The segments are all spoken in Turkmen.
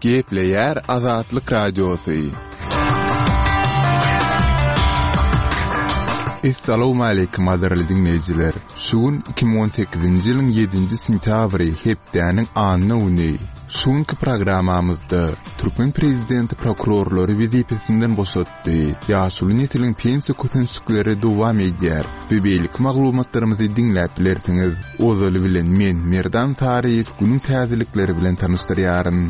Gepleyer Azatlyk Radiosu. Assalamu alaykum aziz dinleyijiler. Şuun 2018-nji ýylyň 7-nji sentýabry hepdäniň anyny uny. Şuňky programmamyzda Türkmen prezidenti prokurorlary wezipesinden boşatdy. Ýaşuly nesiliň pensiýa kötünçlikleri dowam edýär. We beýlik maglumatlarymyzy dinläp bilersiňiz. Ozaly bilen men Merdan Taryýew günüň täzelikleri bilen tanışdyrýaryn.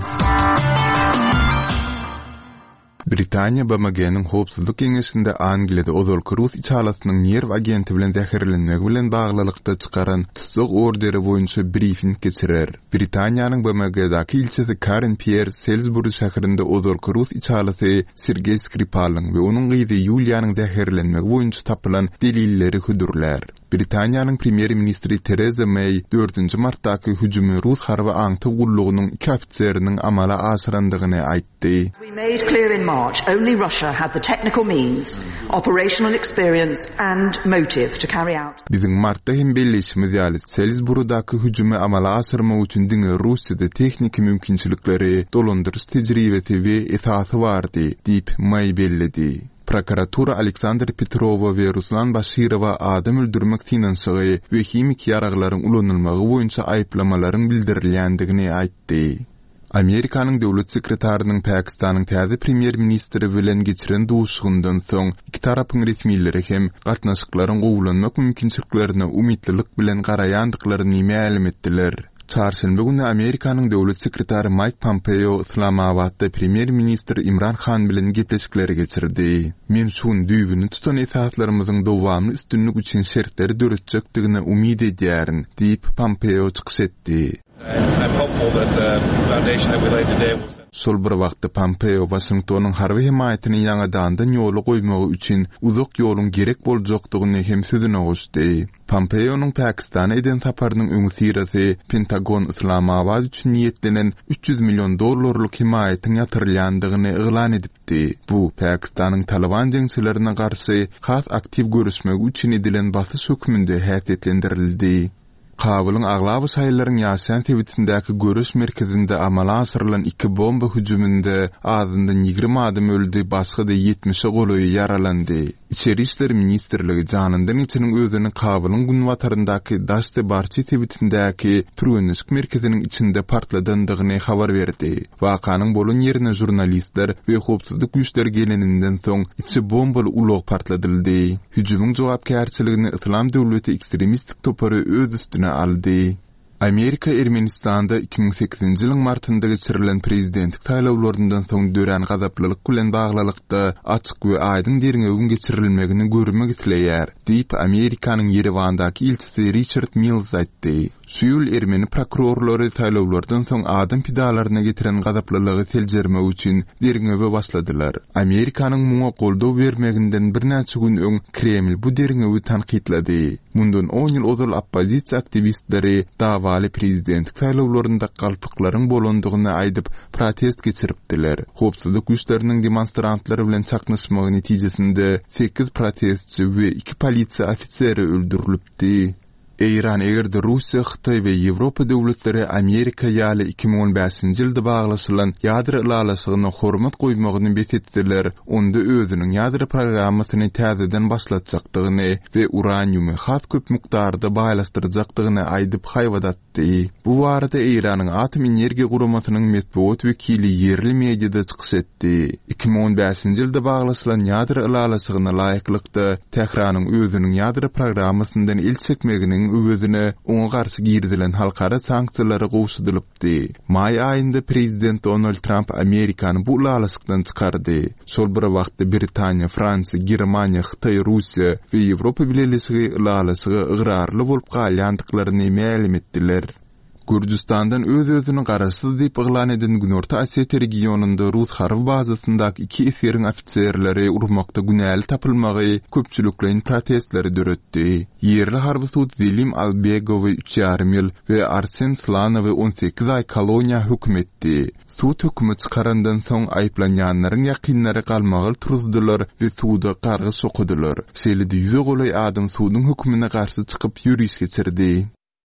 Britaniýa BMG'niň howpsuzlyk geňeşinde Angliýada ozalky Rus içalasynyň nerw agenti bilen zäherlenmegi bilen baglylykda çykaran tutsuk orderi boýunça briefing geçirer. Britaniýanyň BMG'daky ilçesi Karen Pierre Salisbury şäherinde ozalky Rus içalasy Sergey Skripalnyň we onuň gyzy Yuliýanyň zäherlenmegi boýunça tapylan delilleri hudurlar. Britaniýanyň premier ministri Theresa May 4 martdaky hüjumy Rus harby aňty gullugynyň 2 ofitseriniň amala aşyrandygyny aýtdy. We made clear in March only Russia had the technical means, operational experience and motive to carry out. Bizim martda hem belleşimiz ýaly Salisburydaky hüjumy amala aşyrmak üçin diňe Russiýada tehnik mümkinçilikleri, dolandyrys tejribesi we esasy bardy diýip May belledi. Prokuratura Aleksandr Petrova ve Ruslan Bashirova adam öldürmek finansygy we himik ýaraglaryň ulanylmagy boýunça aýplamalaryň bildirilýändigini aýtdy. Amerikanyň döwlet sekretarynyň Pakistanyň täze premier ministri bilen geçiren duşgundan soň iki tarapyň resmileri hem gatnaşyklaryň gowulanmak mümkinçiliklerine umytlylyk bilen garaýandyklaryny ma'lum etdiler. Çarşamba günü Amerikanyň döwlet sekretary Mike Pompeo Islamabadda premier ministr Imran Khan bilen gepleşikleri geçirdi. Men şuň düýbüni tutan esaslarymyzyň dowamly üstünlük üçin şertleri döretjekdigine umyd edýärin, diýip Pompeo çykyş etdi. Sol bir wagtda Pompeo Washingtonyň harby himayatyny ýangadandan ýoly goýmagy üçin uzak ýoluň gerek boljakdygyny hem sözüne goşdy. Pompeo'nun Pakistana eden saparynyň öňü sirasy Pentagon Islamabad üçin niýetlenen $300 milyon himayatyň ýatyrylýandygyny eglan edipdi. Bu Pakistanyň Taliban jeňçilerine garşy has aktiv görüşmek üçin edilen basyş hökmünde häsiýetlendirildi. Kabylyň aglaby saýlaryň ýaşaýan tebitindäki görüş merkezinde amala aşyrylan 2 bomba hüjüminde azyndan 20 adam öldü, başga da 70 golaý yaralandy. İçeri işler ministrligi janyndan içiniň özüni Kabylyň günwataryndaky Daşty Barçy tebitindäki türgünlük merkeziniň içinde partladandygyny habar berdi. Wakanyň bolan ýerine jurnalistler we howpsuzlyk güýçleri geleninden soň içi bombaly ulog partladyldy. Hüjümüň jogapkärçiligini Islam döwleti ekstremistik topary öz üstüne aldı. Amerika Ermenistanda 2008-nji ýylyň martynda geçirilen prezidentlik taýlawlaryndan soň dören gazaplylyk bilen baglylykda açyk we aýdyň derňegin geçirilmegini görmek isleýär, diýip Amerikanyň Yerewandaky ilçisi Richard Mills aýtdy. Şu ýyl Ermeni prokurorlary taýlawlardan soň adam pidalaryna getiren gazaplylygy seljermek üçin derňege başladylar. Amerikanyň muňa goldaw bermeginden bir näçe gün öň Kreml bu derňegi tanqidlady. Mundan 10 ýyl ozal oppozisiýa aktivistleri davaly prezidentlik taýlawlarynda galpyklaryň bolandygyny aýdyp protest geçiripdiler. Howpsuzlyk güýçleriniň demonstrantlary bilen çaknaşmagy netijesinde 8 protestçi we 2 polisiýa ofiseri öldürilipdi. Iran egerde Russiýa, Hytaý we Ýewropa döwletleri Amerika ýaly 2015-nji ýylda baglaşylan ýadro ilalasygyna hormat goýmagyny betetdiler. Onda özüniň ýadro programmasyny täzeden başlatjakdygyny we uraniumy has köp mikdarda baýlaşdyrjakdygyny aýdyp haýwadatdy. Bu barada Iranyň atom energiýa guramasynyň metbuat wekili ýerli mediada çykyş etdi. 2015-nji ýylda baglaşylan ýadro ilalasygyna laýyklykda Tehranyň özüniň ýadro programmasyndan il çekmeginiň öwüzüne oňa garşy girdilen halkara sanksiýalary gowşudylypdy. May aýynda prezident Donald Trump Amerikany bu lalasykdan çykardy. Şol bir wagtda Britaniýa, Fransiýa, Germaniýa, Hytaý, Russiýa we Ýewropa birleşigi lalasygy ıgrarly bolup galýandyklaryny ma'lum etdiler. Gürcistandan öz-özüni garaşsyz diýip eglan eden Günorta Asiýa regionunda Rus harby bazasyndaky 2 eseriň ofitserleri urmakda günäli tapylmagy köpçüliklerin protestleri döretdi. Yerli harby sud Zelim Albegowy 3,5 ýyl we Arsen Slanowy 18 ay koloniýa hökm etdi. Sud hökmü çıkarandan soň aýplanýanlaryň ýakynlary galmagy turuzdylar we suda gargy sokudylar. Şeýle ýüze golaý adam sudyň hökmüne garşy çykyp ýürüş geçirdi.